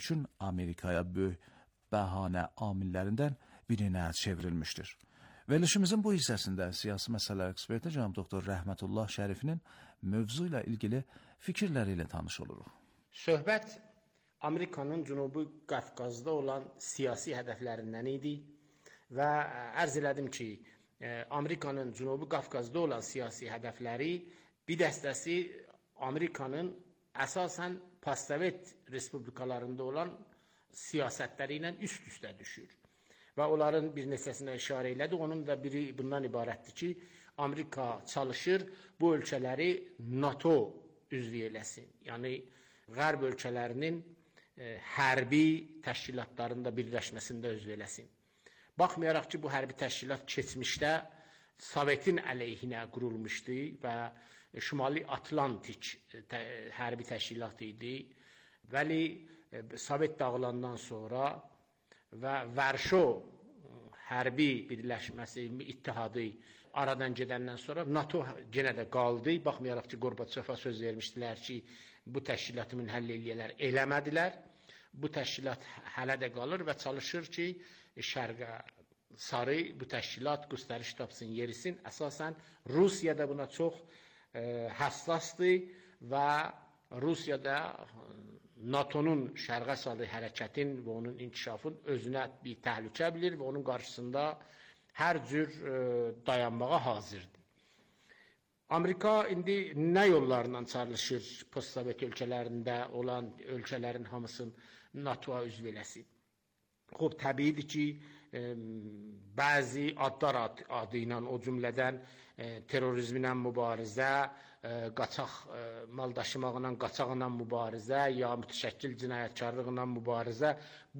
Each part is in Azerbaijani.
üçün Amerikaya böyük bəhanə amillərindən birinə çevrilmişdir. Verilişimizin bu hissəsində siyasi məsələlər eksperti cənab doktor Rəhmətullah Şərifinin mövzu ilə ilgili fikirləri ilə tanış oluruq. Söhbət Amerikanın Cənubi Qafqazda olan siyasi hədəflərindən idi və ərz elədim ki, Amerikanın Cənubi Qafqazda olan siyasi hədəfləri bir dəstəsi Amerikanın əsasən postsovet respublikalarında olan siyasətləri ilə üst-üstə düşür. Və onların bir neçəsinə işarə elədi. Onun da biri bundan ibarətdir ki, Amerika çalışır bu ölkələri NATO üzv eləsin. Yəni, Qərb ölkələrinin hərbi təşkilatlarında birləşməsində üzv eləsin. Baxmayaraq ki, bu hərbi təşkilat keçmişdə Sovetin əleyhinə qurulmuşdu və Şimali Atlantik hərbi təşkilat idi. Vəli Sovet dağılandan sonra və Varşo hərbi birləşməsi, ittihadı aradan gedəndən sonra NATO yenə də qaldı. Baxmayaraq ki, Qorbaçova söz vermişdilər ki, bu təşkilatı münhəll eləyələr, eləmədilər. Bu təşkilat hələ də qalır və çalışır ki, şərqə sarı bu təşkilat göstəriş tapsın, yerisin. Əsasən Rusiya da buna çox həssasdır və Rusiyada NATO'nun şərqə sarı hərəkətin və onun inkişafın özünə bir təhlükə bilir və onun qarşısında hər cür dayanmağa hazırdır. Amerika indi nə yollarla çalışır postsovet ölkələrində olan ölkələrin hamısını NATO-a üzv eləsin? Xoş, təbiidir ki, bəzi adlar adı ilə, o cümlədən terrorizmlə mübarizə, qaçaq mal daşımaqla, qaçaqla mübarizə, ya mütəşəkkil cinayətkarlıqla mübarizə,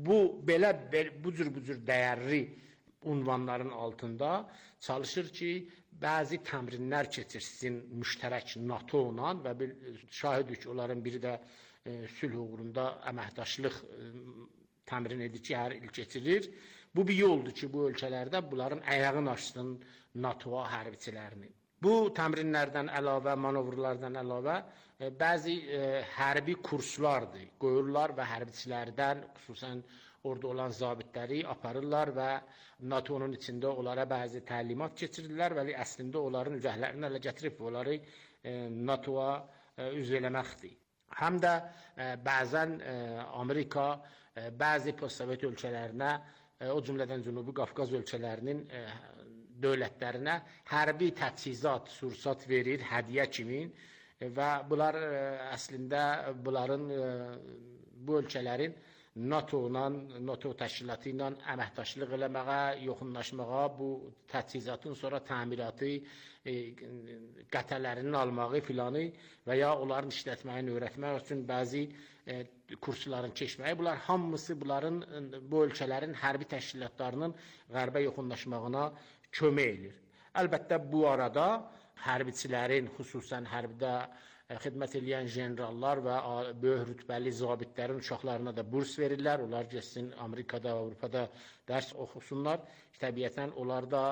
bu cür dəyərli unvanların altında çalışır ki, bəzi təmrinlər keçirsin müştərək NATO ilə və bir şahidik, onların biri də sülh uğrunda əməkdaşlıq təmrin edir ki, hər il keçirir. Bu bir yoldur ki, bu ölkələrdə bunların əyağını açsın NATO-a hərbiçilərini. Bu təmrinlərdən əlavə, manovrlardan əlavə bəzi hərbi kurslardır. Qoyurlar və hərbiçilərdən, xüsusən orada olan zabitləri aparırlar və NATO-nun içində onlara bəzi təlimat keçirirlər və əslində onların ürəklərini ələ gətirib onları NATO-a üzv eləməkdir. Həm də bəzən Amerika bəzi postsovet ölkələrinə, o cümlədən Cənubi Qafqaz ölkələrinin dövlətlərinə hərbi təchizat, sursat verir, hədiyyə kimi və bunlar əslində bunların bu ölkələrin NATO təşkilatı ilə əməkdaşlıq eləməyə, yoxunlaşmağa, bu təchizatın sonra təmiratı, qətələrinin almağı filanı və ya onların işlətməyini öyrətmək üçün bəzi kursların keçməyi, bunlar hamısı bu ölkələrin hərbi təşkilatlarının qərbə yoxunlaşmağına kömək edir. Əlbəttə, bu arada hərbiçilərin, xüsusən hərbidə xidmət edən generallar və böyük rütbəli zabitlərin uşaqlarına da burs verirlər. Onlar getsin Amerikada, Avropada dərs oxusunlar. Təbiətən onlar da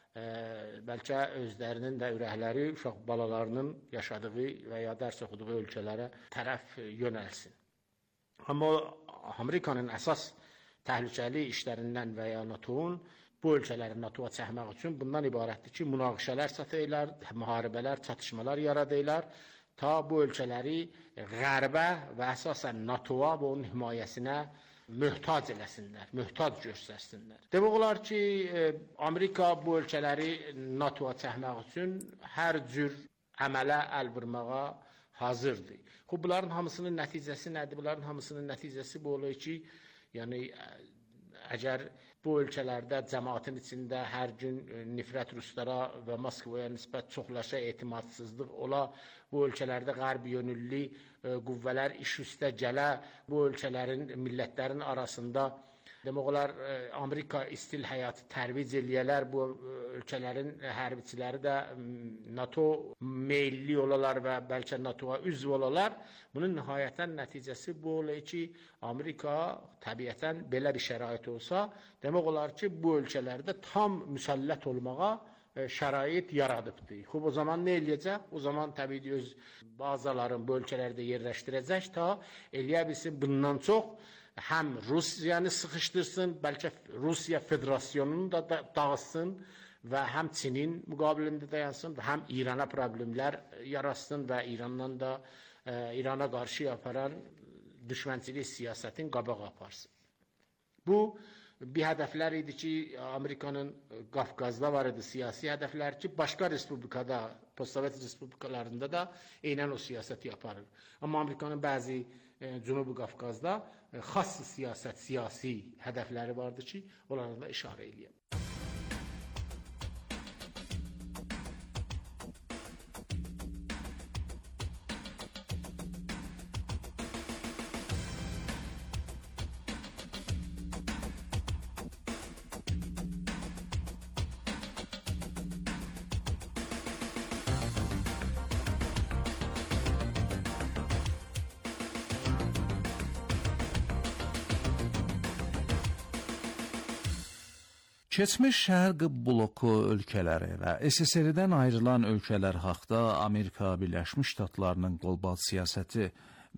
bəlkə özlərinin də ürəkləri uşaq balalarının yaşadığı və ya dərs oxuduğu ölkələrə tərəf yönəlsin. Amma Amerikanın əsas təhlükəli işlərindən və ya NATO'nun bu ölkələrin NATO'ya çəkmək üçün bundan ibarətdir ki, münaqişələr satırlar, müharibələr, çatışmalar yaradırlar. Ta bu ölkələri qərbə və əsasən NATO-a və onun himayəsinə möhtac eləsinlər, möhtac göstərsinlər. Demək olar ki, Amerika bu ölkələri NATO-a çəkmək üçün hər cür əmələ əl vurmağa hazırdır. Bunların hamısının nəticəsi nədir? Bunların hamısının nəticəsi bu olur ki, yəni əgər bu ölkələrdə cəmaətin içində hər gün nifrət ruslara və Moskvaya nisbət çoxlaşa etimadsızlıq ola, bu ölkələrdə qərb yönüllü qüvvələr iş üstə gələ, bu ölkələrin, millətlərin arasında demək olar, Amerika istil həyatı tərvic eləyələr, bu ölkələrin hərbiçiləri də NATO meyilli olalar və bəlkə NATO-a üzv olalar. Bunun nihayətən nəticəsi bu olur ki, Amerika təbiətən belə bir şərait olsa, demək olar ki, bu ölkələrdə tam müsəllət olmağa şərait yaradıbdır. O zaman nə eləyəcək? O zaman təbii ki, öz bazaların bu ölkələrdə yerləşdirəcək ta eləyə bilsin bundan çox həm Rusiyanı sıxışdırsın, bəlkə Rusiya Federasyonunu da dağıtsın və həm Çinin müqabilində dayansın və həm İrana problemlər yaratsın və İrandan da İrana qarşı aparan düşmənçilik siyasətin qabağı aparsın. Bu bir hədəflər idi ki, Amerikanın Qafqazda var idi siyasi hədəflər ki, başqa respublikada, postsovet respublikalarında da eynən o siyasəti aparır. Amma Amerikanın bəzi Cənubi Qafqazda xas siyasət, siyasi hədəfləri vardı ki, onlara da işarə edəyəm. Keçmiş Şərq bloku ölkələri və SSR-dən ayrılan ölkələr haqda Amerika Birləşmiş Ştatlarının qlobal siyasəti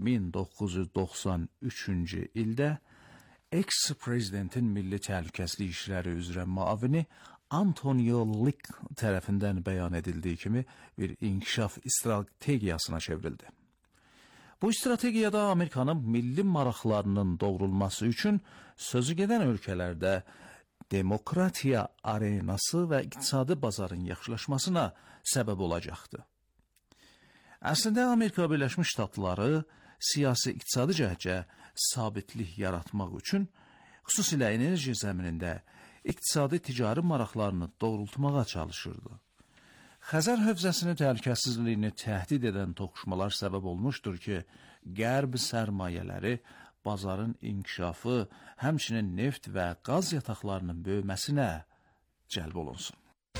1993-cü ildə eks-prezidentin Milli Təhlükəsizlik İşləri üzrə müavini Antonio Lick tərəfindən bəyan edildiyi kimi bir inkişaf strategiyasına çevrildi. Bu strategiyada Amerikanın milli maraqlarının doğrulması üçün sözü gedən ölkələrdə demokratiya arenası və iqtisadi bazarın yaxşılaşmasına səbəb olacaqdı. Əslində, Amerika Birləşmiş Ştatları siyasi-iqtisadi cəhətcə sabitlik yaratmaq üçün, xüsusilə enerji zəminində iqtisadi-ticari maraqlarını doğrultmağa çalışırdı. Xəzər hövzəsinin təhlükəsizliyini təhdid edən toqquşmalar səbəb olmuşdur ki, Qərb sərmayələri bazarın inkişafı, həmçinin neft və qaz yataqlarının böyüməsinə cəlb olunsun.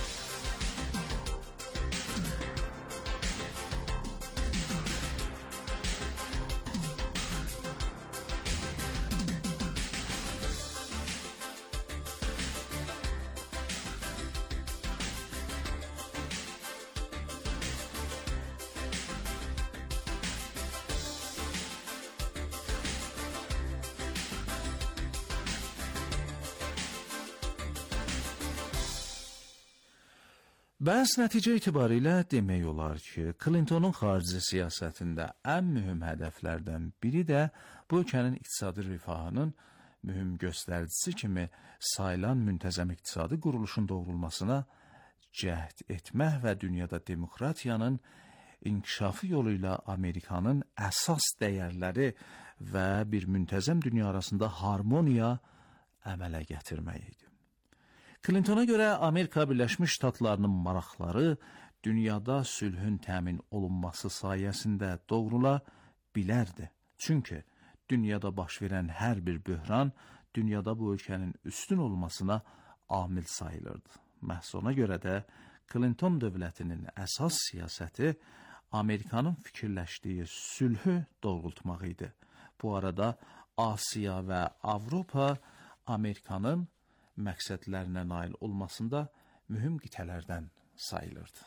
Bəs nəticə itibarilə demək olar ki, Clintonun xarici siyasətində ən mühüm hədəflərdən biri də bu ölkənin iqtisadi rifahının mühüm göstəricisi kimi sayılan müntəzəm iqtisadi quruluşun doğrulmasına cəhd etmək və dünyada demokratiyanın inkişafı yolu ilə Amerikanın əsas dəyərləri və bir müntəzəm dünya arasında harmoniya əmələ gətirmək idi. Clintona görə Amerika Birləşmiş Ştatlarının maraqları dünyada sülhün təmin olunması sayəsində doğrula bilərdi. Çünki dünyada baş verən hər bir böhran dünyada bu ölkənin üstün olmasına amil sayılırdı. Məhz ona görə də Clinton dövlətinin əsas siyasəti Amerikanın fikirləşdiyi sülhü doğrultmaq idi. Bu arada Asiya və Avropa Amerikanın məqsədlərinə nail olmasında mühüm qitələrdən sayılırdı.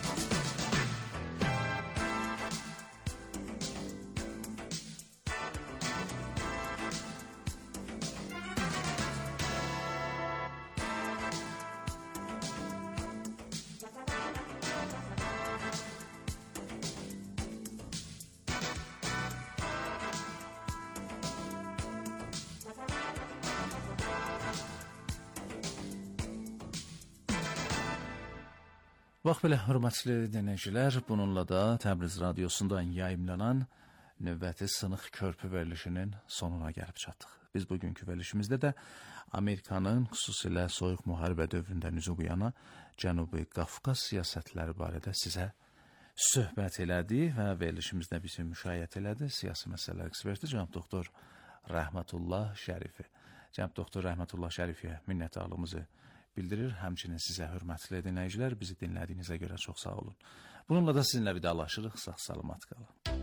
Bax belə, hörmətli dinləyicilər, bununla da Təbriz Radiosundan yayımlanan növbəti sınıq körpü verilişinin sonuna gəlib çatdıq. Biz bugünkü verilişimizdə də Amerikanın xüsusilə soyuq müharibə dövründən üzü bu yana Cənubi Qafqaz siyasətləri barədə sizə söhbət elədi və verilişimizdə bizi müşayiət elədi. Siyasi məsələlər eksperti cənab doktor Rəhmətullah Şərifi. Cənab doktor Rəhmətullah Şərifiyə minnətdarlığımızı bildirir. Həmçinin sizə hörmətli dinləyicilər, bizi dinlədiyinizə görə çox sağ olun. Bununla da sizinlə vidalaşırıq. Sağ salamat qalın.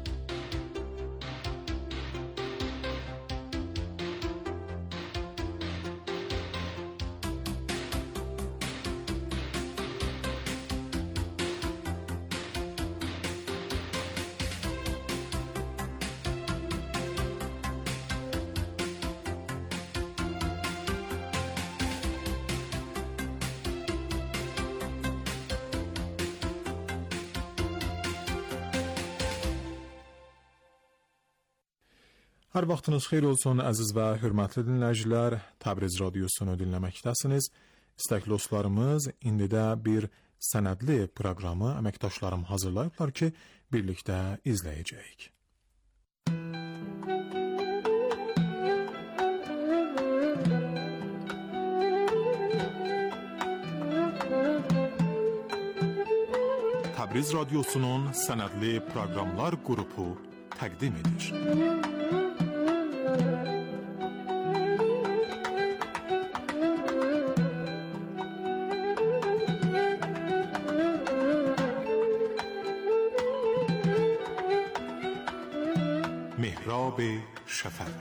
Hər vaxtınız xeyir olsun, əziz və hörmətli dinləyicilər. Təbriz radiosunu dinləməkdəsiniz. İstəkli dostlarımız, indi də bir sənədli proqramı əməkdaşlarım hazırlayıblar ki, birlikdə izləyəcəyik. Təbriz radiosunun sənədli proqramlar qrupu təqdim edir. محراب شفق.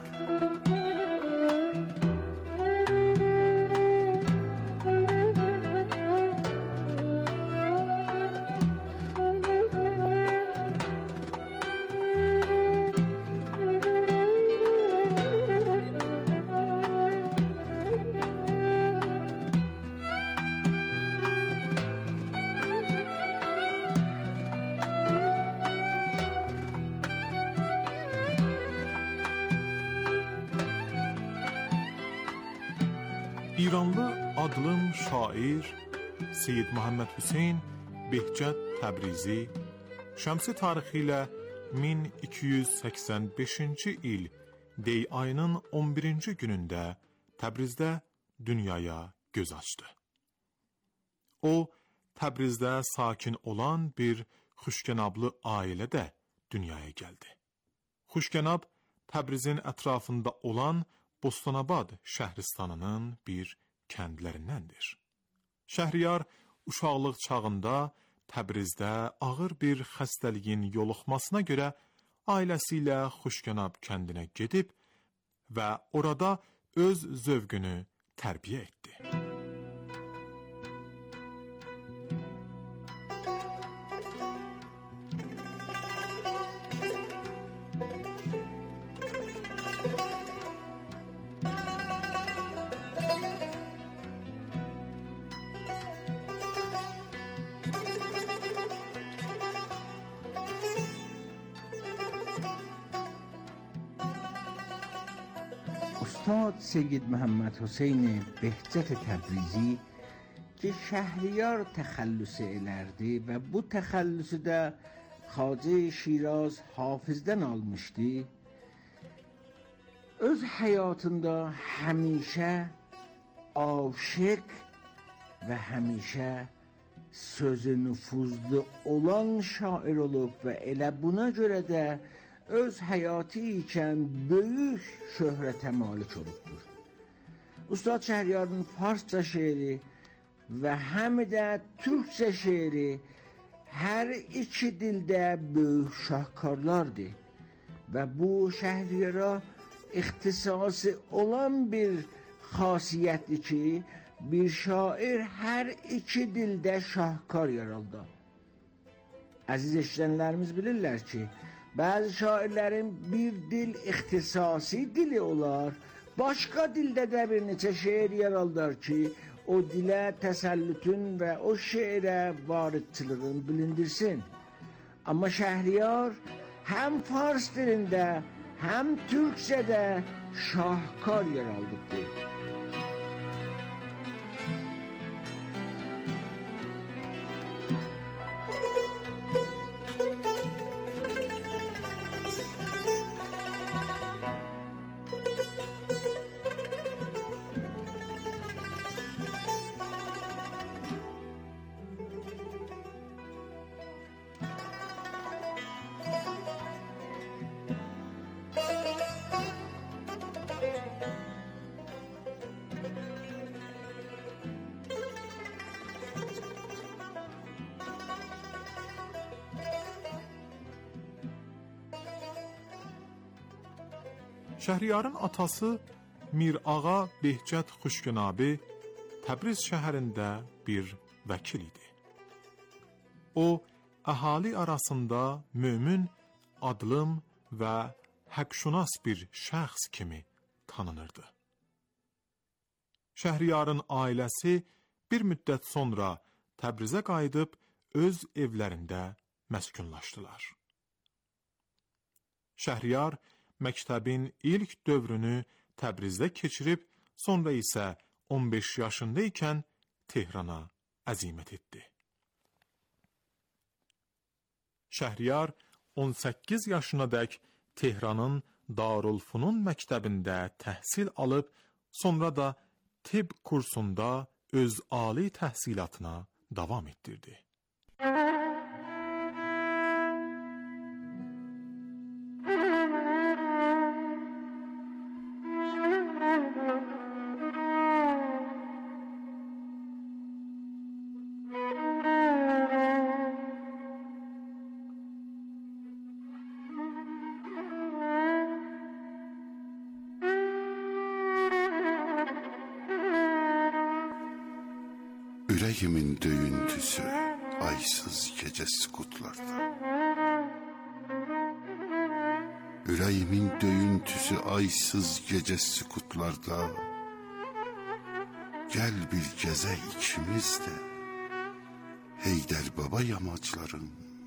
İranlı adlım şair Seyyid Muhammed Hüseyn Behcət Təbrizi şəmsi tarixi ilə 1285-ci il Dey ayının 11-ci günündə Təbrizdə dünyaya göz açdı. O, Təbrizdə sakin olan bir xuşkənablı ailədə dünyaya gəldi. Xuşkənab, Təbrizin ətrafında olan Bostanabad şəhristanının bir kəndlərindəndir. Şəhriyar uşaqlıq çağında Təbrizdə ağır bir xəstəliyin yoluxmasına görə ailəsi ilə Xuşkənab kəndinə gedib və orada öz zövqünü tərbiyə etdi. استاد سید محمد حسین بهجət Təbrizi ki, Şəhriyar təxəllüsü elərdi və bu təxəllüsü də Xacə Şiraz Hafizdən almışdı. Öz həyatında həmişə aşiq və həmişə sözü nüfuzlu olan şair olub və elə buna görə də öz həyatı ikən böyük şöhrətə malik olubdur. Ustad Şəhriyarın farsça şeiri və həm də türkçə şeiri hər iki dildə böyük şahkarlardır və bu Şəhriyara ixtisası olan bir xasiyyətdir ki, bir şair hər iki dildə şahkar yaraldı. Əziz eşidənlərimiz bilirlər ki, bəzi şairlərin bir dil ixtisasi dili olar, başqa dildə də bir neçə şeir yaraldar ki, o dilə təsəllütün və o şeirə varidçılığın bilindirsin. Amma Şəhriyar həm fars dilində, həm türkçədə şahkar yaraldıqdır. Şəhriyarın atası Mir Ağa Behcət Xuşkənabi Təbriz şəhərində bir vəkil idi. O, əhali arasında mömin, adlım və həqqşünas bir şəxs kimi tanınırdı. Şəhriyarın ailəsi bir müddət sonra Təbrizə qayıdıb öz evlərində məskunlaşdılar. Şəhriyar məktəbin ilk dövrünü Təbrizdə keçirib, sonra isə 15 yaşında ikən Tehrana əzimət etdi. Şəhriyar 18 yaşına dək Tehranın Darülfünun məktəbində təhsil alıb, sonra da tibb kursunda öz ali təhsilatına davam etdirdi. Ürəyimin döyüntüsü aysız gecə sükutlarda. Ürəyimin döyüntüsü aysız gecə sükutlarda. Gəl bir gəzə ikimiz də Heydər Baba yamacların.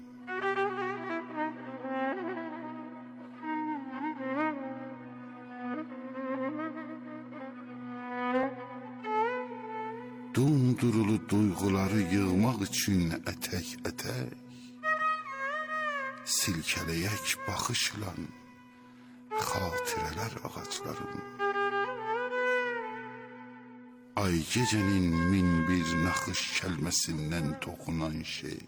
Dumdurulu duyğuları yığmaq üçün ətək-ətək, silkələyək baxışla xatirələr ağacların. Ay gecənin min bir naxış kəlməsindən toxunan şeir.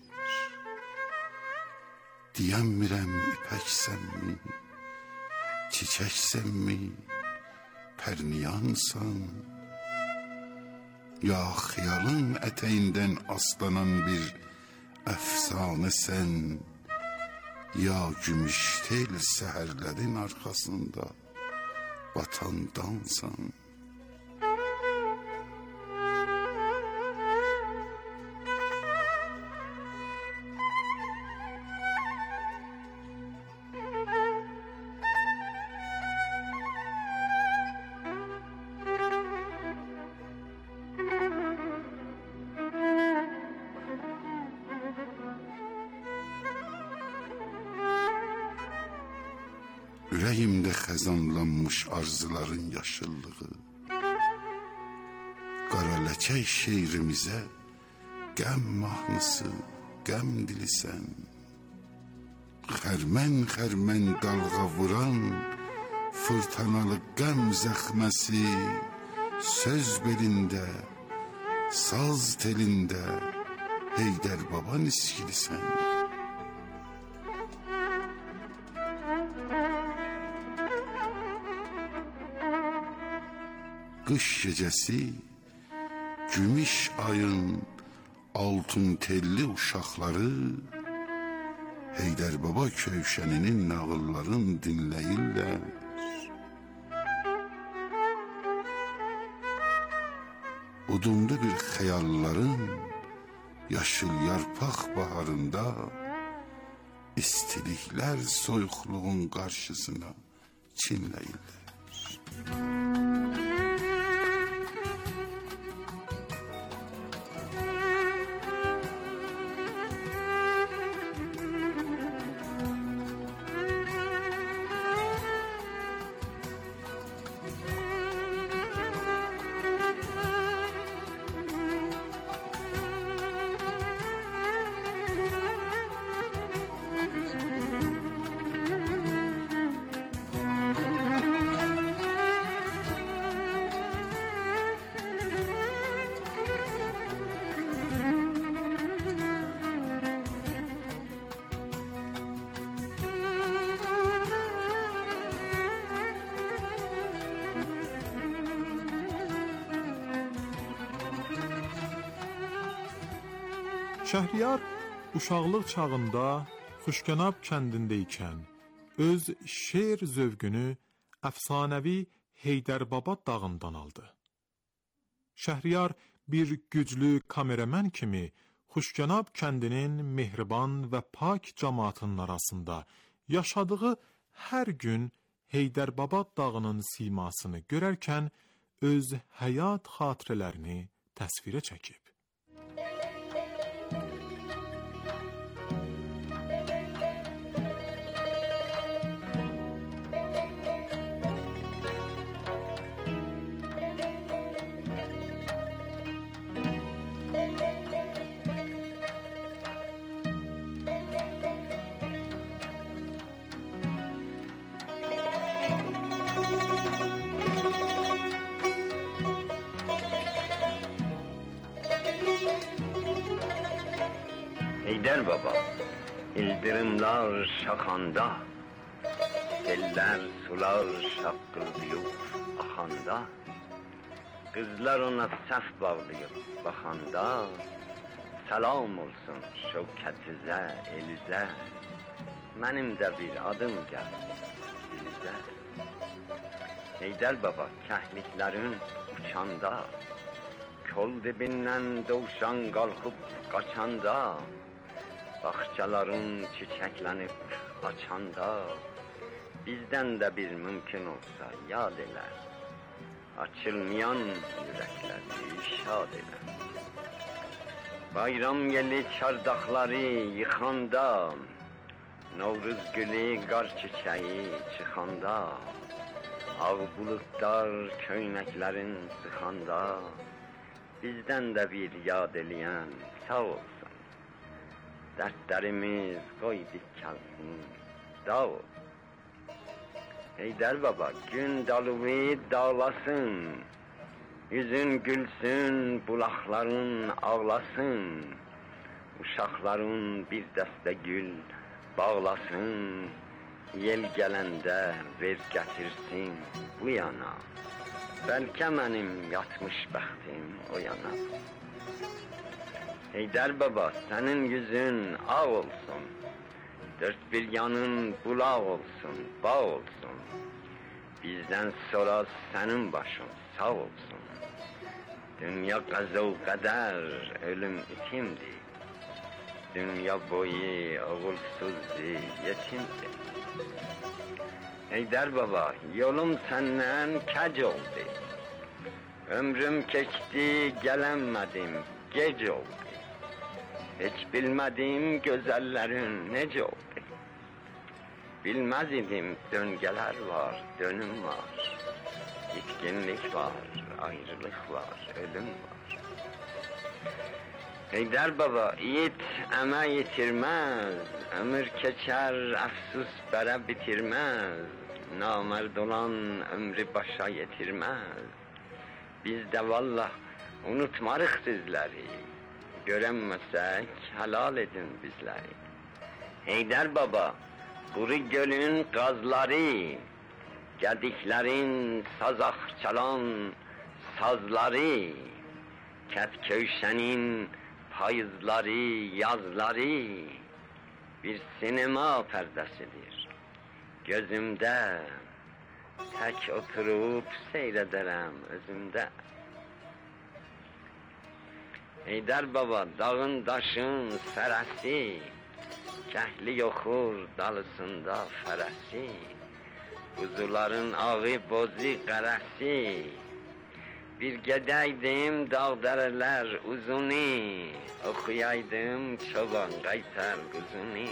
Deyəmirəm ipəksənmi, çiçəksənmi, pərniyansan. Ya xiyalın ətəyindən aslanan bir əfsanə sən, ya gümüştel səhərlərin arxasında vatandansan. Ürəyimdə xəzanlanmış arzuların yaşıllığı, qara ləkək şeirimizə qəm mahnısı, qəm dilisən. Xərmən-xərmən dalğa vuran fırtınalı qəm zəxməsi, söz belində, saz telində Heydər Baba niskilisən. Qış gecəsi, gümüş ayın altın telli uşaqları Heydər Baba kövşəninin nağıllarını dinləyirlər. Udumlu bir xəyalların yaşıl yarpaq baharında istiliklər soyuqluğun qarşısına çinləyirlər. Şəhriyar uşaqlıq çağında Xuşkənab kəndində ikən öz şeir zövqünü əfsanəvi Heydər Baba dağından aldı. Şəhriyar bir güclü kameramən kimi Xuşkənab kəndinin mehriban və pak cəmaatının arasında yaşadığı hər gün Heydər Baba dağının simasını görərkən öz həyat xatirələrini təsvirə çəkib. Heydər baba, ildırımlar şaxanda, seller sular şaqqıldıyıb axanda, qızlar ona səf bağlayıb baxanda, salam olsun şövkətizə, elizə, mənim də bir adım gəl dilizə. Heydər baba, kəhliklərin uçanda, kol dibindən dovşan qalxıb qaçanda, bağçaların çiçəklənib açanda, bizdən də bir mümkün olsa yad elə, açılmayan ürəkləri şad elə. Bayram yeli çardaqları yıxanda, Novruz gülü qar çiçəyi çıxanda, ağ bulutlar köynəklərin sıxanda, bizdən də bir yad eləyən sağ olsun. Dərdlərimiz qoy dikkəlsin, dağ olsun. Heydər baba, gün dalığı dağlasın, yüzün gülsün, bulaqların ağlasın, uşaqların bir dəstə gül bağlasın, yel gələndə ver gətirsin bu yana, bəlkə mənim yatmış bəxtim o yana. Heydər baba, sənin yüzün ağ olsun, dört bir yanın bulaq olsun, bağ olsun, bizdən sonra sənin başın sağ olsun. Dünya qəzəv qədər, ölüm itimdir, dünya boyu oğulsuzdur, yetimdir. Heydər baba, yolum səndən kəc oldu, ömrüm keçdi, gələnmədim, gec oldu. Heç bilmədim gözəllərin necə oldu. Bilməz idim döngələr var, dönüm var, itkinlik var, ayrılıq var, ölüm var. Heydər baba, yiğit əmək yitirməz, ömür keçər, əfsus bərə bitirməz, namərd olan ömrü başa yetirməz. Biz də vallah unutmarıq sizləri, görənməsək helal edin bizləri. Heydər baba, quru gölün qazları, gədiklərin sazaq çalan sazları, kət köyşənin payızları, yazları bir sinema pərdəsidir. Gözümdə tək oturub seyredərəm özümdə. Heydər baba, dağın daşın sərəsi, kəhli yoxur dalısında fərəsi, quzuların ağı bozu qərəsi, bir gedəydim dağ dərələr uzuni, oxuyaydım çoban qaytar quzuni.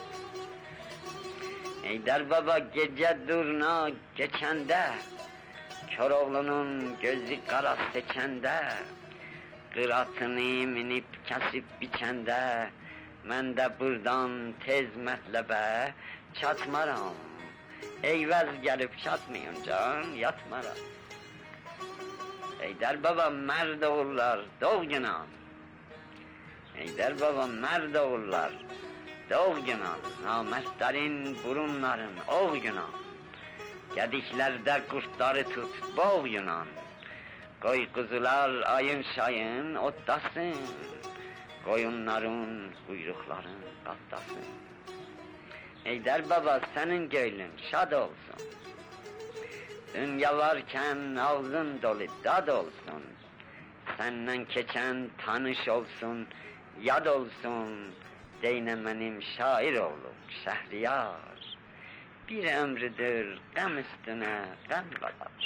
Heydər baba, gecə durna keçəndə, Koroğlunun gözü qara seçəndə, qıratını minib kəsib biçəndə, mən də burdan tez mətləbə çatmaram. Eyvəz gəlib çatmayınca yatmaram. Heydər baba, mərd oğullar doğginan, Heydər baba, mərd oğullar doğginan, namərdlərin burunların oğginan, gədiklərdə qurtları tut boğginan, qoy quzular ayın şayın otlasın, qoyunların quyruqların qatlasın. Heydər baba, sənin göylün şad olsun, dünya varkən ağzın dolu dad olsun, səndən keçən tanış olsun, yad olsun, deynə mənim şair oğlum Şəhriyar, bir ömrüdür qəm üstünə qəm qalar.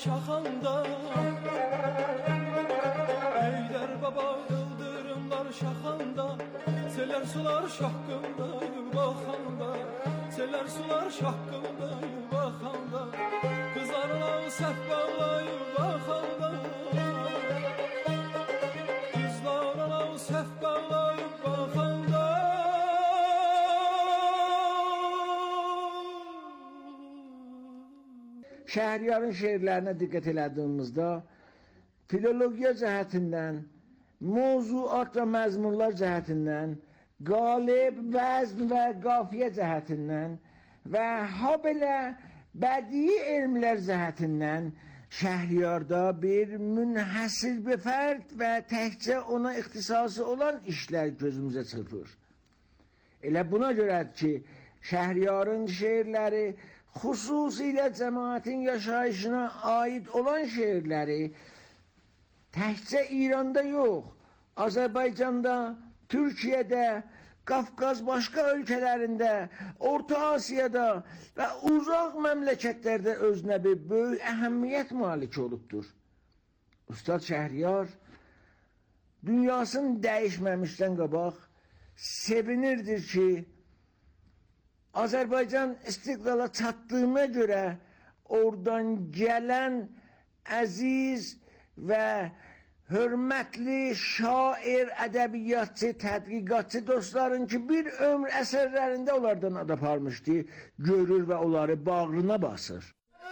şaxanda Heydər baba yıldırımlar şaxanda Seller sular şaqqında baxanda Seller sular şaqqında baxanda Qızlarla səhv bağlayıb baxanda Qızlarla səhv bağlayıb baxanda Şəhriyarın şeirlərinə diqqət elədiyimizdə filologiya cəhətindən, mövzuat və məzmunlar cəhətindən, qalib, vəzn və qafiyə cəhətindən və habelə bədii elmlər cəhətindən Şəhriyarda bir münhəsir bir fərd və təkcə ona ixtisası olan işlər gözümüzə çırpır. Elə buna görədir ki, Şəhriyarın şeirləri xüsusilə cəmaətin yaşayışına aid olan şeirləri təkcə İranda yox, Azərbaycanda, Türkiyədə, Qafqaz başqa ölkələrində, Orta Asiyada və uzaq məmləkətlərdə özünə bir böyük əhəmiyyət malik olubdur. Ustad Şəhriyar dünyasını dəyişməmişdən qabaq sevinirdir ki, Azərbaycan istiqlala çatdığına görə oradan gələn əziz və hörmətli şair, ədəbiyyatçı, tədqiqatçı dostların ki, bir ömür əsərlərində onlardan ad aparmışdı, görür və onları bağrına basır.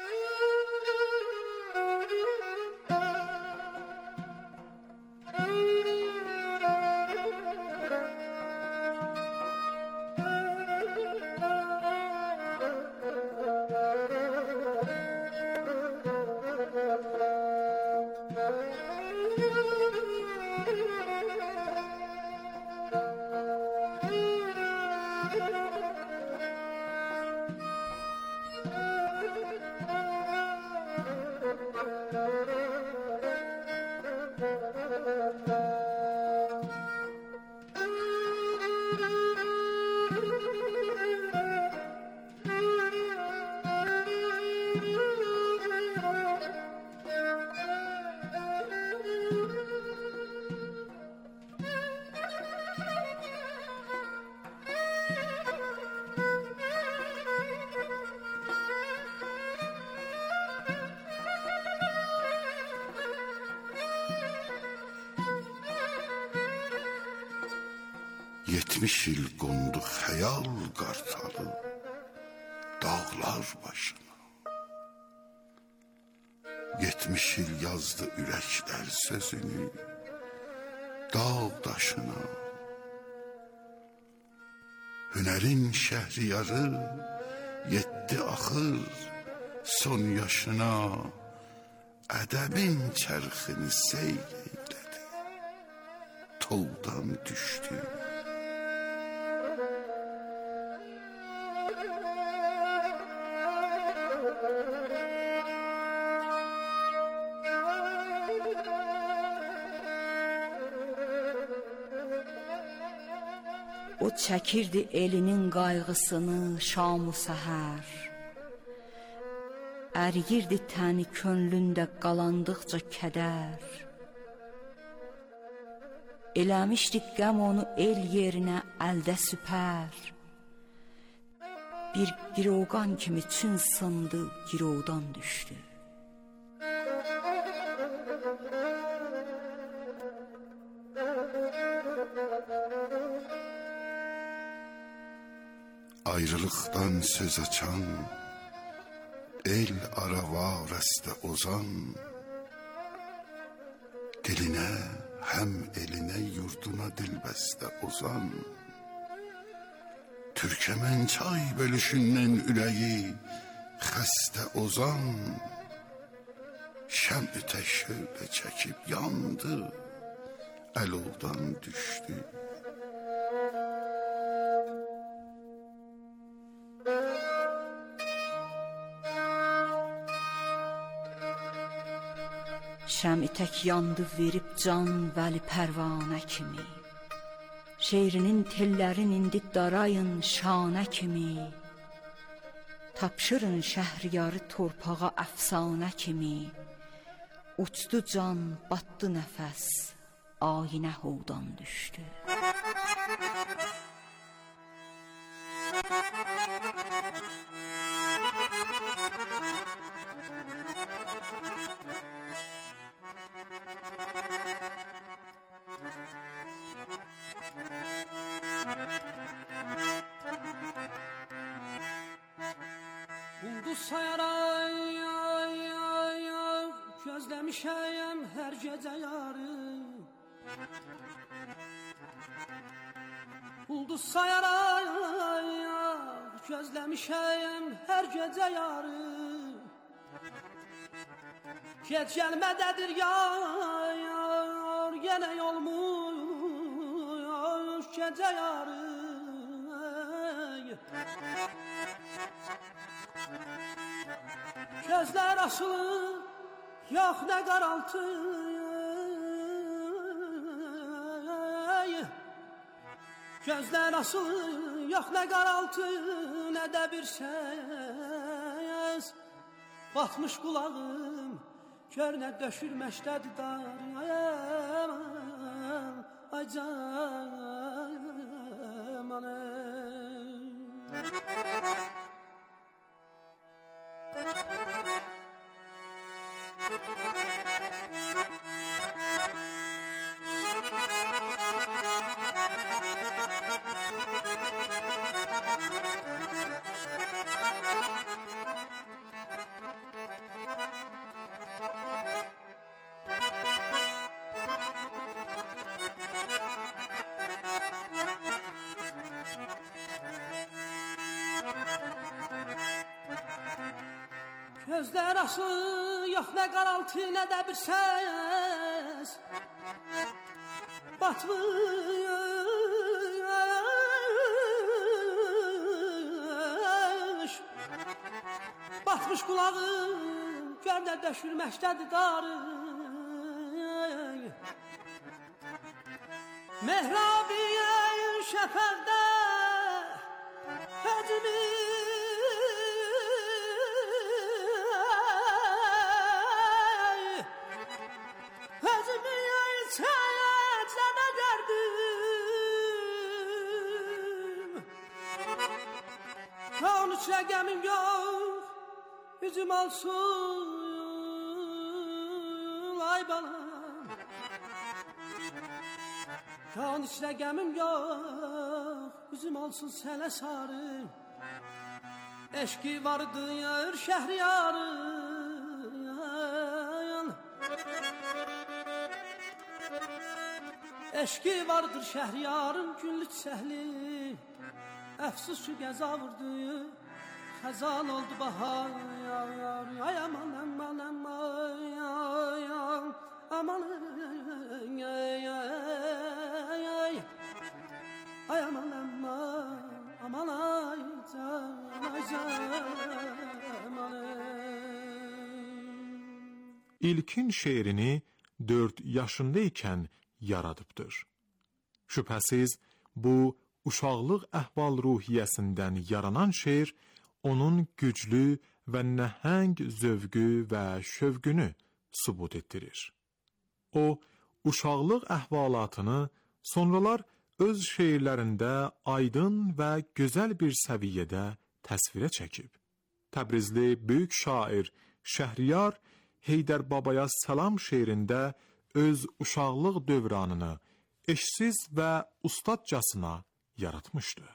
Yetmiş il qondu xəyal qartalı dağlar başına. 70 il yazdı ürəklər sözünü dağ daşına. Hünərin şəhriyarı yetti axır son yaşına. Ədəbin çərxini seyr eylədi, toldan düşdü. O çəkirdi elinin qayğısını şam-ı səhər. Əriyirdi təni könlündə qalandıqca kədər. Eləmişdi qəm onu el yerinə əldə süpər. Bir girovqan kimi çün sındı, girovdan düşdü. Ayrılıqdan söz açan, el aravarəstə ozan, dilinə, həm elinə, yurduna dilbəstə ozan, Türkəmən çay bölüşündən ürəyi xəstə ozan, şəm-ü təşhirlə çəkib yandı, əlovdan düşdü. Şəmi tək yandı verib can vəli pərvanə kimi. Şeirinin tellərin indi darayın şanə kimi. Tapşırın şəhriyarı torpağa əfsanə kimi. Uçdu can, batdı nəfəs, ayinə hovdan düşdü. Ulduz sayarak gözlemişeyim her gece yarı. Ulduz sayarak gözlemişeyim her gece yarı. Geç gelmededir yar, gene yolmuş gece yarı. Gözler asılı, yok ne qaraltı. Gözler asılı, yok ne qaraltı, ne de bir ses. Batmış kulağım, kör ne döşürmeşdədir dar. Ay camanım. Gözler asılı, yok ne qaraltı, ne de bir ses. Batmış kulağım, gör də döşürməkdədir darı. Mehrabiyə şəfəqdə həcmi içine gemim yok, yüzüm olsun ay balam. Kağın içine gemim yok, yüzüm olsun sene sarı. Eşki vardır şehriyarın. Eşki vardır şehriyarın, günlük sehli. Əfsus ki qəza vurdu, xəzan oldu bahar. Ay aman aman aman aman ay aman aman ay aman. İlkin şeirini 4 yaşındaykən yaradıbdır. Şübhəsiz bu uşaqlıq əhval-ruhiyyəsindən yaranan şeir onun güclü və nəhəng zövqü və şövqünü sübut etdirir. O, uşaqlıq əhvalatını sonralar öz şeirlərində aydın və gözəl bir səviyyədə təsvirə çəkib. Təbrizli böyük şair Şəhriyar Heydər Babaya Salam şeirində öz uşaqlıq dövranını eşsiz və ustadcasına yaratmışdı.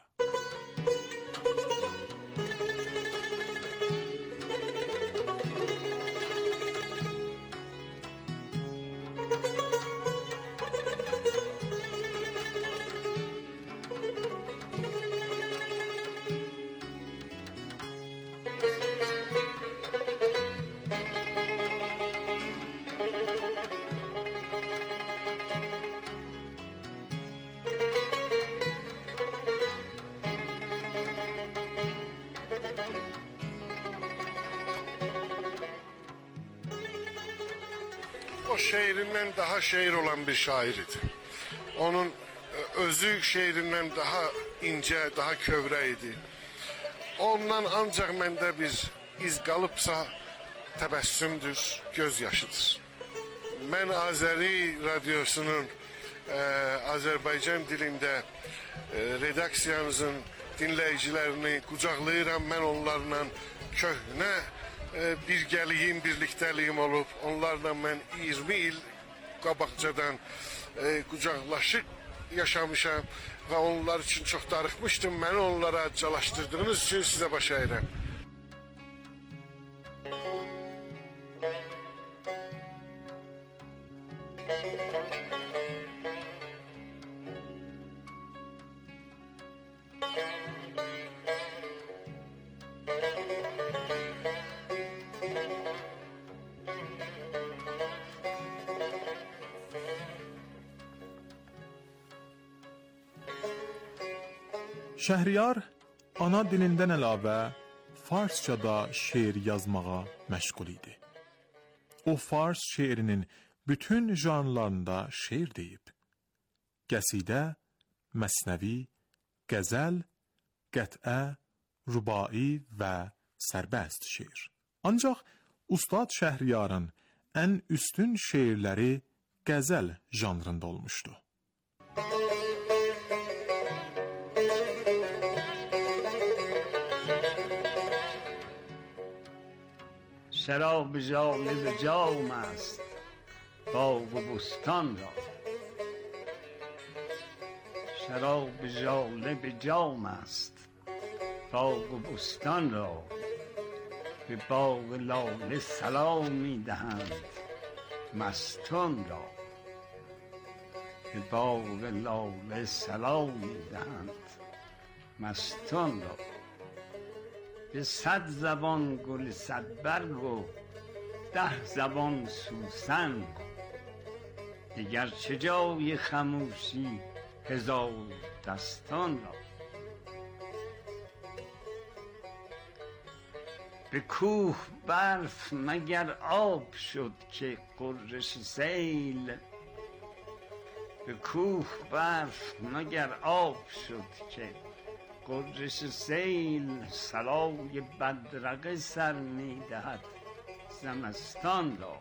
Şeirinden daha şair olan bir şair idi. Onun özü şeirinden daha ince, daha kövrə idi. Ondan ancaq məndə bir iz qalıbsa təbəssümdür, göz yaşıdır. Mən Azəri radiosunun Azərbaycan dilində redaksiyanızın dinləyicilərini qucaqlayıram. Mən onlarla köhnə birgəliyim, birliktəliyim olub. Onlarla mən 20 il qabaqcadan qucaqlaşıb yaşamışam və onlar üçün çox darıxmışdım. Məni onlara calaşdırdığınız üçün sizə baş əyirəm. Şəhriyar ana dilindən əlavə farsçada şeir yazmağa məşğul idi. O fars şeirinin bütün janrlarında şeir deyib. Qəsidə, məsnəvi, qəzəl, qət'ə, rubai və sərbəst şeir. Ancaq Ustad Şəhriyarın ən üstün şeirləri qəzəl janrında olmuşdu. شراب جالب جام است باغ و بستان را شراب جالب جام است باغ و بستان را به باغ لاله سلام می دهند مستان را به باغ لاله سلام می دهند مستان را به 100 زبان گل 100 برگ و 10 زبان سوسن دیگر چه جای خموشی هزار دستان را به کوه برف مگر آب شد که غرش سیل به کوه برف مگر آب شد که غرش سیل صلای بدرقه سر می دهد زمستان را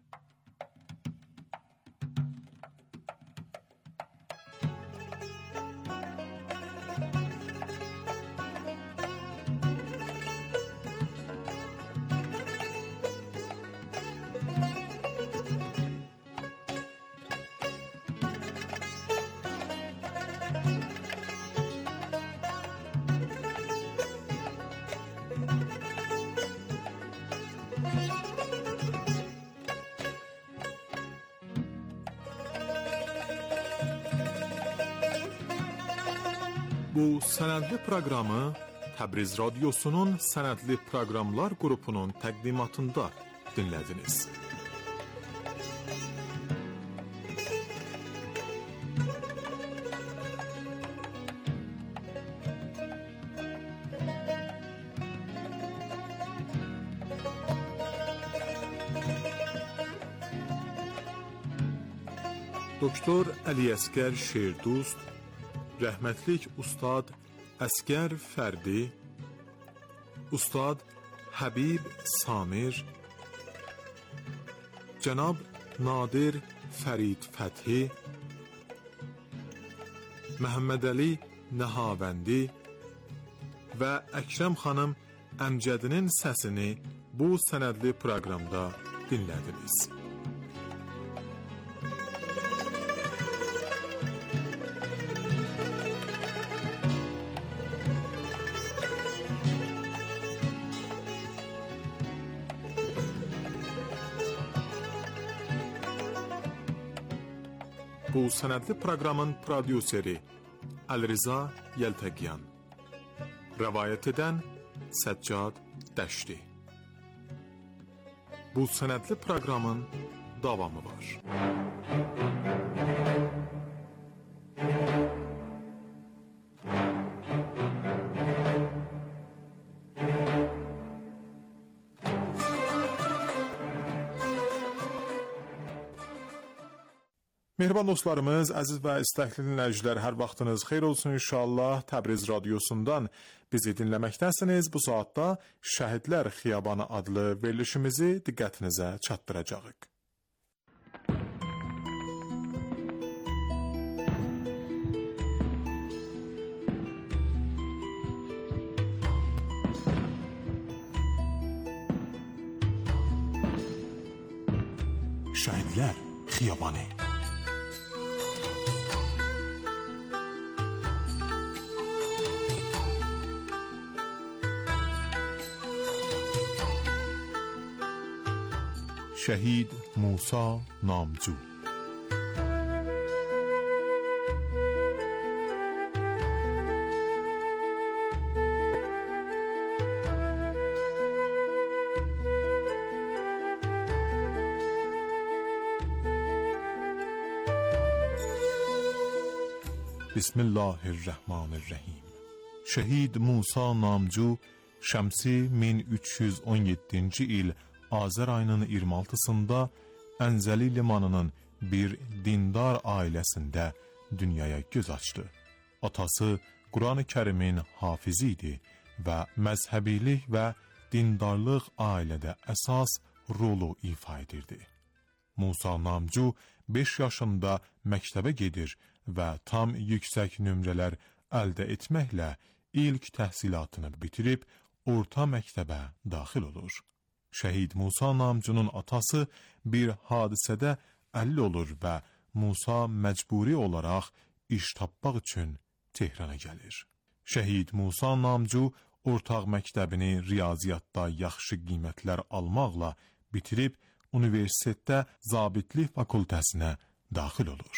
Bu sənədli proqramı Təbriz Radiosunun Sənədli Proqramlar qrupunun təqdimatında dinlədiniz. Doktor Əliyəsgər Şerdust, rəhmətlik Ustad Əsgər Fərdi, Ustad Həbib Samir, Cənab Nadir Fərid Fəthi, Məhəmmədəli Nəhavəndi və Əkrəm xanım Əmcədinin səsini bu sənədli proqramda dinlədiniz. Bu sənədli proqramın prodüseri Əlriza Yəltəqyan, rəvayət edən Səccad Dəşti. Bu sənədli proqramın davamı var. Mehriban dostlarımız, əziz və istəkli dinləyicilər, hər vaxtınız xeyir olsun inşallah. Təbriz Radiosundan bizi dinləməkdəsiniz. Bu saatda Şəhidlər Xiyabanı adlı verilişimizi diqqətinizə çatdıracağıq. Şəhidlər Xiyabanı. Şəhid Musa Namcu. Bismillahirrahmanirrahim. Şəhid Musa Namcu şəmsi 1317-ci il Azər ayının 26-sında Ənzəli limanının bir dindar ailəsində dünyaya göz açdı. Atası Quran-ı Kərimin hafizi idi və məzhəbilik və dindarlıq ailədə əsas rolu ifa edirdi. Musa Namcu 5 yaşında məktəbə gedir və tam yüksək nömrələr əldə etməklə ilk təhsilatını bitirib orta məktəbə daxil olur. Şəhid Musa Namcunun atası bir hadisədə əlil olur və Musa məcburi olaraq iş tapmaq üçün Tehrana gəlir. Şəhid Musa Namcu ortaq məktəbini riyaziyyatda yaxşı qiymətlər almaqla bitirib universitetdə zabitlik fakültəsinə daxil olur.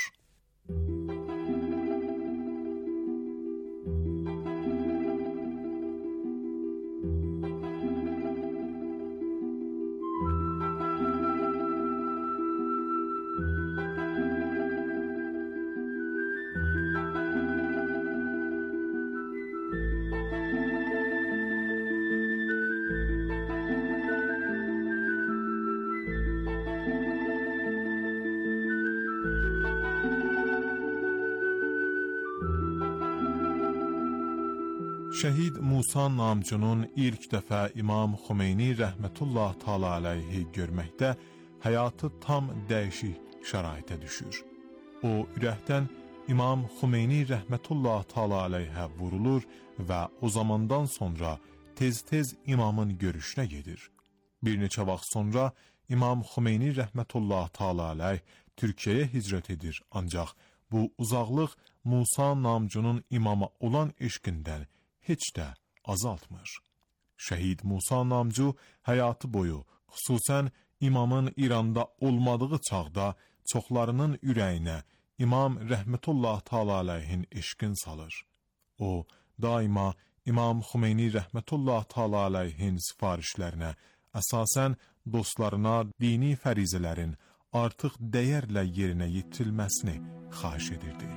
Şəhid Musa Namcunun ilk dəfə İmam Xümeyni rəhmətullah təala əleyhi görməkdə həyatı tam dəyişik şəraitə düşür. O ürəkdən İmam Xümeyni rəhmətullah təala əleyhə vurulur və o zamandan sonra tez-tez imamın görüşünə gedir. Bir neçə vaxt sonra İmam Xümeyni rəhmətullah təala əleyh Türkiyəyə hicrət edir, ancaq bu uzaqlıq Musa Namcunun imama olan eşqindən heç də azaltmır. Şəhid Musa Namcu həyatı boyu, xüsusən imamın İranda olmadığı çağda çoxlarının ürəyinə İmam rəhmətullah təala əleyhin eşqin salır. O, daima İmam Xümeyni rəhmətullah təala əleyhin sifarişlərinə, əsasən dostlarına dini fərizələrin artıq dəyərlə yerinə yetirilməsini xahiş edirdi.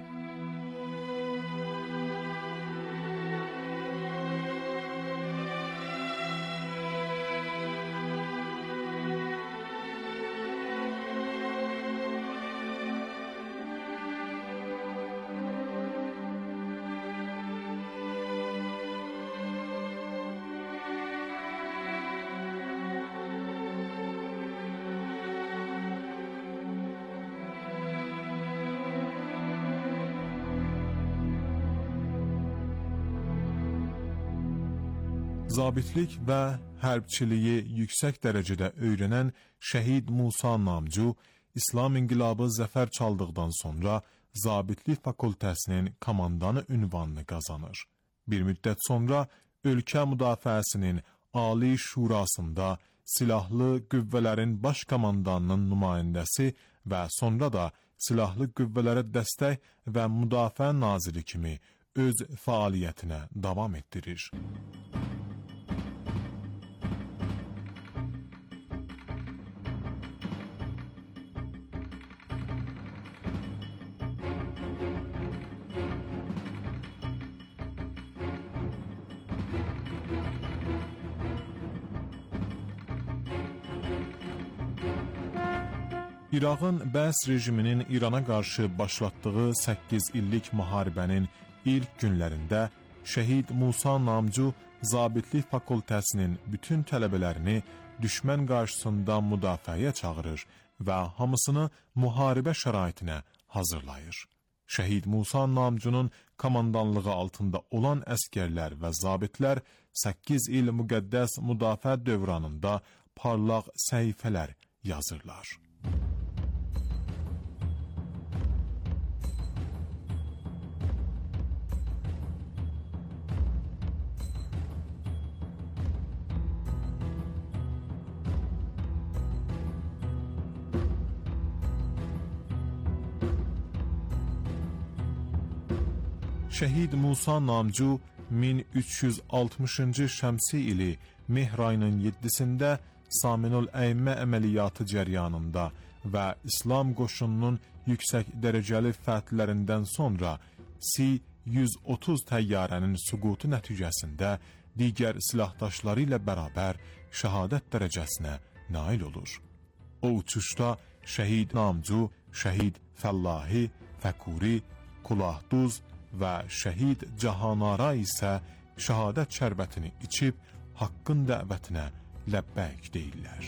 Zabitlik və hərbçiliyi yüksək dərəcədə öyrənən Şəhid Musa Namcu, İslam İnqilabı zəfər çaldıqdan sonra Zabitlik fakültəsinin komandanı ünvanını qazanır. Bir müddət sonra ölkə müdafiəsinin Ali Şurasında silahlı qüvvələrin baş komandanının nümayəndəsi və sonra da silahlı qüvvələrə dəstək və müdafiə naziri kimi öz fəaliyyətinə davam etdirir. İraqın Bəs rejiminin İrana qarşı başlatdığı 8 illik müharibənin ilk günlərində Şəhid Musa Namcu Zabitlik fakültəsinin bütün tələbələrini düşmən qarşısında müdafiəyə çağırır və hamısını müharibə şəraitinə hazırlayır. Şəhid Musa Namcunun komandanlığı altında olan əskərlər və zabitlər 8 il müqəddəs müdafiə dövranında parlaq səhifələr yazırlar. Şəhid Musa Namcu 1360-cı şəmsi ili mehr ayının 7-sində Saminul Əymə əməliyyatı cəryanında və İslam qoşununun yüksək dərəcəli fəthlərindən sonra C-130 təyyarənin süqutu nəticəsində digər silahdaşları ilə bərabər şəhadət dərəcəsinə nail olur. O uçuşda Şəhid Namcu, Şəhid Fəllahi, Fəkuri, Kulahduz və Şəhid Cahanara isə şəhadət şərbətini içib Haqqın dəvətinə ləbbəyk deyirlər.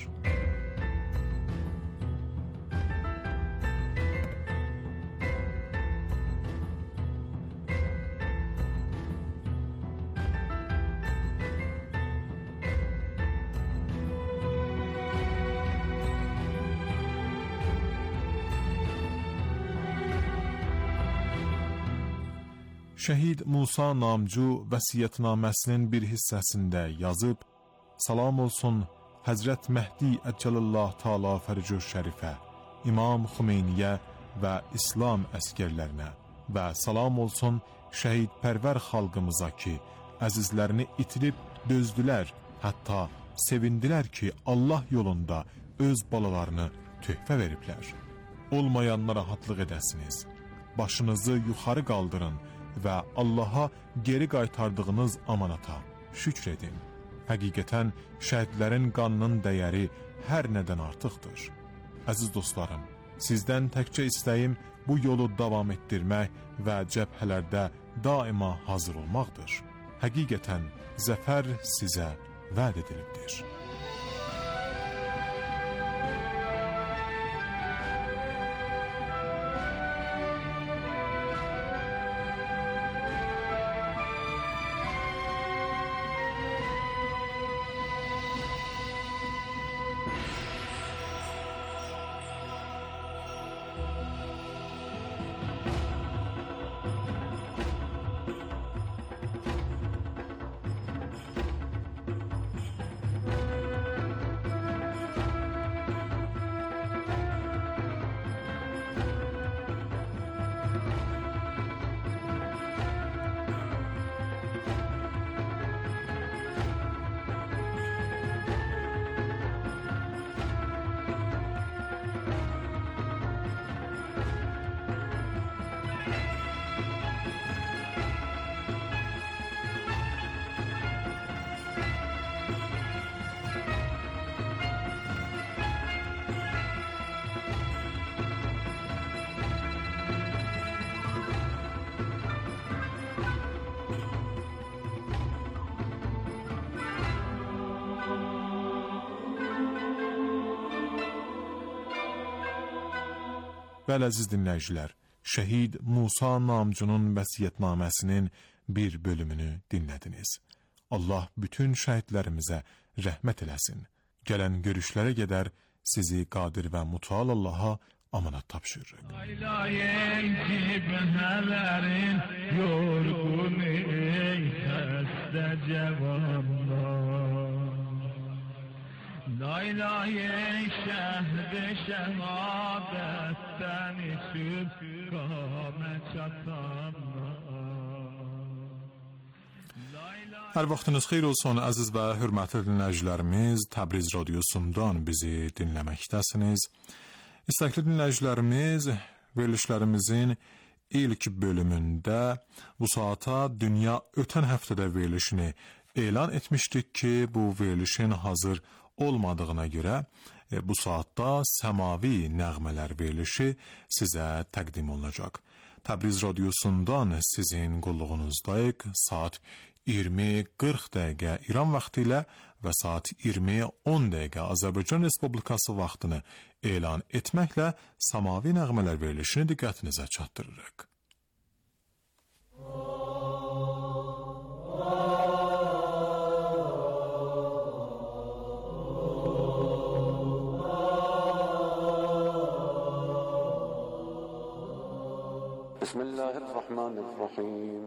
Şəhid Musa Namcu vəsiyyətnaməsinin bir hissəsində yazıb, salam olsun Həzrət Məhdi Əcəlillah Taala Fərcü Şərifə, İmam Xümeyniyə və İslam əskərlərinə və salam olsun şəhidpərvər xalqımıza ki, əzizlərini itirib dözdülər, hətta sevindilər ki, Allah yolunda öz balalarını töhfə veriblər. Olmayanlara rahatlıq edəsiniz, başınızı yuxarı qaldırın və Allaha geri qaytardığınız amanata şükr edin. Həqiqətən şəhidlərin qanının dəyəri hər nədən artıqdır. Əziz dostlarım, sizdən təkcə istəyim bu yolu davam etdirmək və cəbhələrdə daima hazır olmaqdır. Həqiqətən zəfər sizə vəd edilibdir. Bəli, əziz dinləyicilər, Şəhid Musa Namcunun vəsiyyətnaməsinin bir bölümünü dinlədiniz. Allah bütün şəhidlərimizə rəhmət eləsin. Gələn görüşlərə qədər sizi qadir və mütəal Allaha amanat tapşırırıq. Laylay şehre şehadetten içip kâme çatanlar. Hər vaxtınız xeyir olsun, əziz və hörmətli dinləyicilərimiz. Təbriz radiosundan bizi dinləməkdəsiniz. İstəkli dinləyicilərimiz, verilişlərimizin ilk bölümündə bu saata dünya ötən həftədə verilişini elan etmişdik ki, bu verilişin hazır olmadığına görə bu saatda səmavi nəğmələr verilişi sizə təqdim olunacaq. Təbriz radiosundan sizin qulluğunuzdayıq. Saat 20:40 dəqiqə İran vaxtı ilə və saat 20:10 dəqiqə Azərbaycan Respublikası vaxtını elan etməklə səmavi nəğmələr verilişini diqqətinizə çatdırırıq. Bismillahirrahmanirrahim.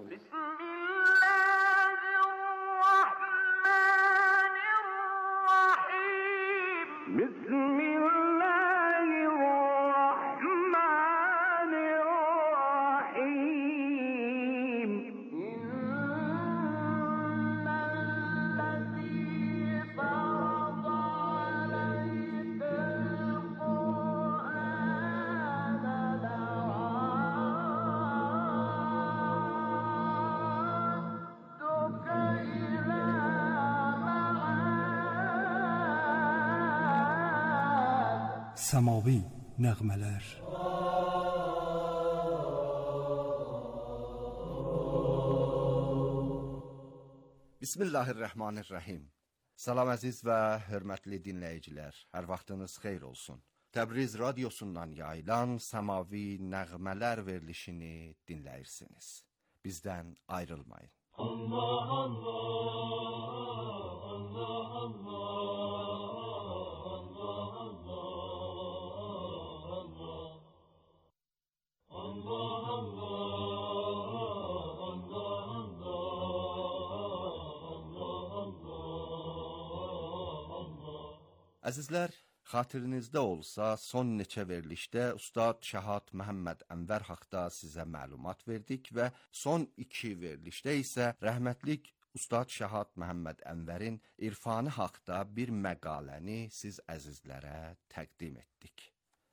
Səmavi nəğmələr. Bismillahirrahmanirrahim. Salam əziz və hörmətli dinləyicilər, hər vaxtınız xeyir olsun. Təbriz radiosundan yayılan Səmavi Nəğmələr verilişini dinləyirsiniz. Bizdən ayrılmayın. Allah Allah, Allah Allah, Allah Allah, Allah Allah, Əzizlər, xatirinizdə olsa, son neçə verilişdə Ustad Şəhat Məhəmməd Ənvər haqda sizə məlumat verdik və son 2 verilişdə isə rəhmətlik Ustad Şəhat Məhəmməd Ənvərin irfanı haqda bir məqaləni siz əzizlərə təqdim etdik.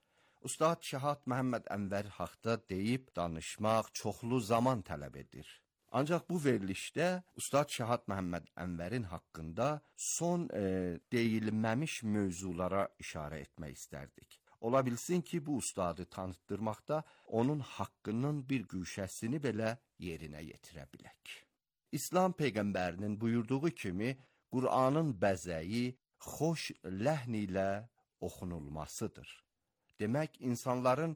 Ustad Şəhat Məhəmməd Ənvər haqda deyib danışmaq çoxlu zaman tələb edir. Ancaq bu verilişdə Ustad Şəhat Məhəmməd Ənvərin haqqında son deyilməmiş mövzulara işarə etmək istərdik. Ola bilsin ki, bu ustadı tanıtdırmaqda onun haqqının bir güşəsini belə yerinə yetirə bilək. İslam Peyğəmbərinin buyurduğu kimi, Qur'anın bəzəyi xoş ləhn ilə oxunulmasıdır. Demək, insanların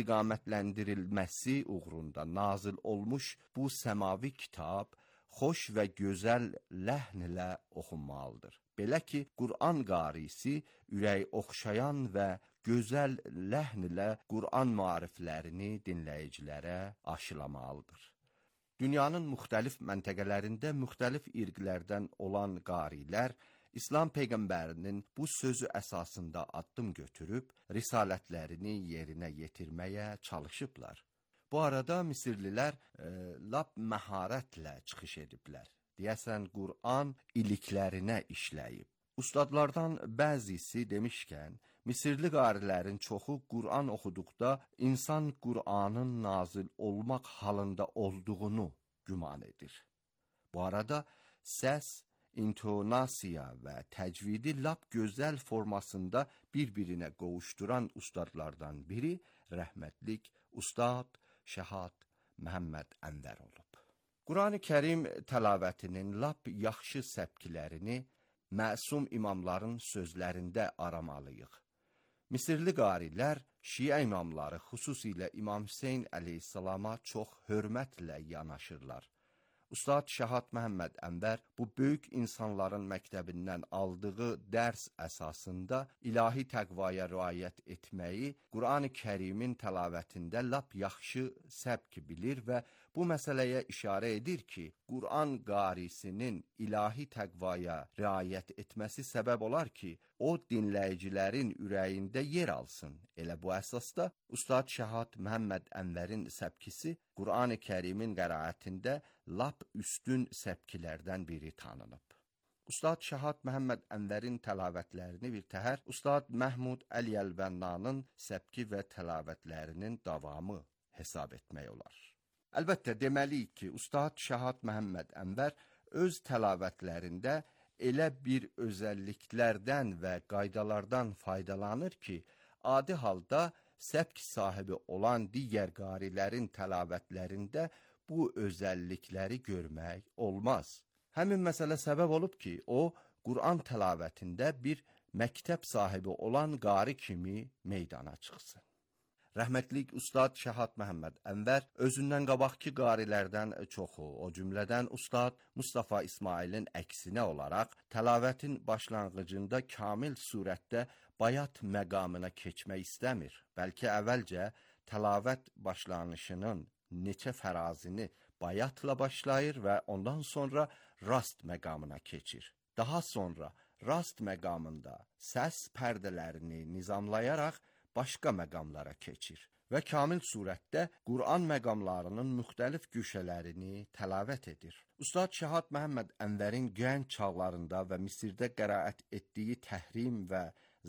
istiqamətləndirilməsi uğrunda nazil olmuş bu səmavi kitab xoş və gözəl ləhn ilə oxunmalıdır. Belə ki, Qur'an qarisi ürəyi oxşayan və gözəl ləhn ilə Qur'an maariflərini dinləyicilərə aşılamalıdır. Dünyanın müxtəlif məntəqələrində müxtəlif irqlərdən olan qarilər İslam Peyğəmbərinin bu sözü əsasında addım götürüb, risalətlərini yerinə yetirməyə çalışıblar. Bu arada Misirlilər lap məharətlə çıxış ediblər. Deyəsən, Qur'an iliklərinə işləyib. Ustadlardan bəzisi demişkən, Misirli qarilərin çoxu Qur'an oxuduqda insan Qur'anın nazil olmaq halında olduğunu güman edir. Bu arada səs, intonasiya və təcvidi lap gözəl formasında bir-birinə qovuşduran ustadlardan biri rəhmətlik Ustad Şəhat Məhəmməd Ənvər olub. Qur'an-ı Kərim təlavətinin lap yaxşı səbkilərini məsum imamların sözlərində aramalıyıq. Misirli qarilər Şiə imamları, xüsusilə İmam Hüseyn əleyhissalama çox hörmətlə yanaşırlar. Ustad Şəhat Məhəmməd Ənvər bu böyük insanların məktəbindən aldığı dərs əsasında ilahi təqvaya riayət etməyi Qur'an-ı Kərimin təlavətində lap yaxşı səbk bilir və bu məsələyə işarə edir ki, Qur'an qarisinin ilahi təqvaya riayət etməsi səbəb olar ki, o dinləyicilərin ürəyində yer alsın. Elə bu əsasda Ustad Şəhat Məhəmməd Ənvərin səbkisi Qur'an-ı Kərimin qəraətində lap üstün səbkilərdən biri tanınıb. Ustad Şəhat Məhəmməd Ənvərin təlavətlərini bir təhər Ustad Məhmud Əliyəlvənnanın səbki və təlavətlərinin davamı hesab etmək olar. Əlbəttə, deməliyik ki, Ustad Şəhat Məhəmməd Ənvər öz təlavətlərində elə bir özəlliklərdən və qaydalardan faydalanır ki, adi halda səbk sahibi olan digər qarilərin təlavətlərində bu özəllikləri görmək olmaz. Həmin məsələ səbəb olub ki, o, Qur'an təlavətində bir məktəb sahibi olan qari kimi meydana çıxsın. Rəhmətlik Ustad Şəhat Məhəmməd Ənvər özündən qabaqki qarilərdən çoxu, o cümlədən Ustad Mustafa İsmailin əksinə olaraq təlavətin başlanğıcında kamil surətdə bayat məqamına keçmək istəmir. Bəlkə əvvəlcə təlavət başlanışının neçə fərazini bayatla başlayır və ondan sonra rast məqamına keçir. Daha sonra rast məqamında səs pərdələrini nizamlayaraq başqa məqamlara keçir və kamil surətdə Qur'an məqamlarının müxtəlif güşələrini təlavət edir. Ustad Şəhat Məhəmməd Ənvərin gənc çağlarında və Misirdə qəraət etdiyi Təhrim və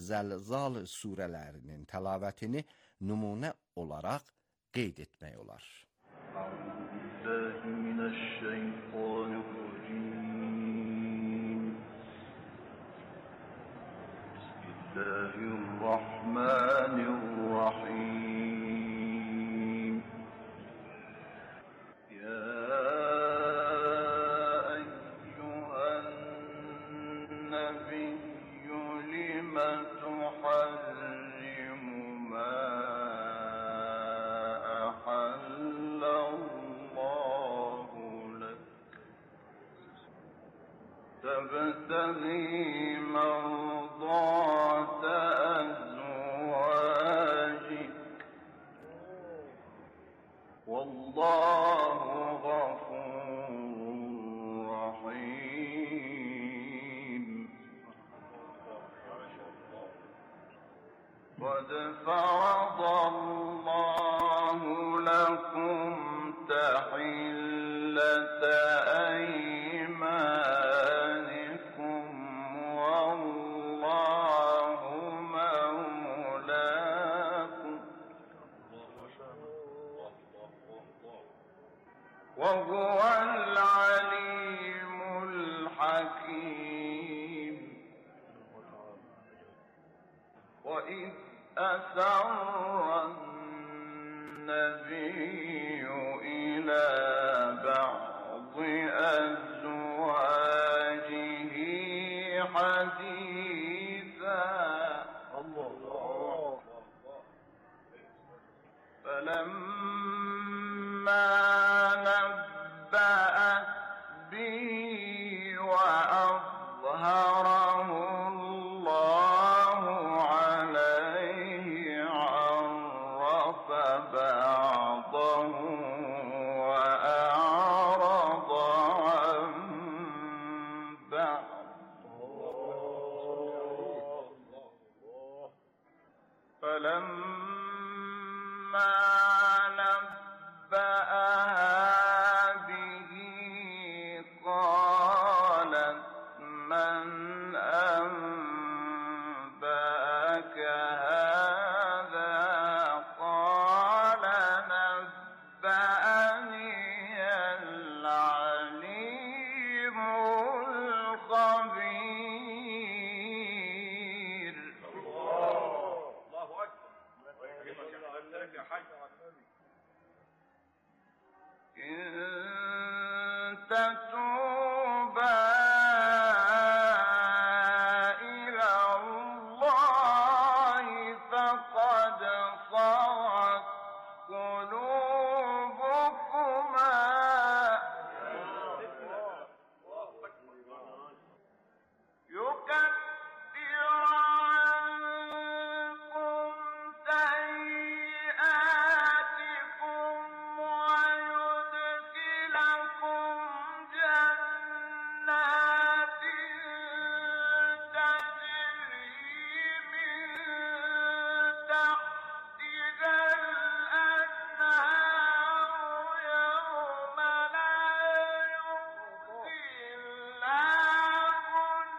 Zəlzal surələrinin təlavətini nümunə olaraq qeyd etmək olar. الله الرحمن الرحيم يا أيها النبي لم تحرم ما أحل الله لك تبتغي مرضات أزواجك والله غفور رحيم قد فرض الله لكم تحلة أيمانكم والله مولاكم وهو العليم الحكيم وإذ أسر النبي إلى بعض أزواجه حديثا فلما نبأت به وأظهره الله عليه عرف بعضه وأعرض عن بعض فلما نبأها به قالت من أنبأك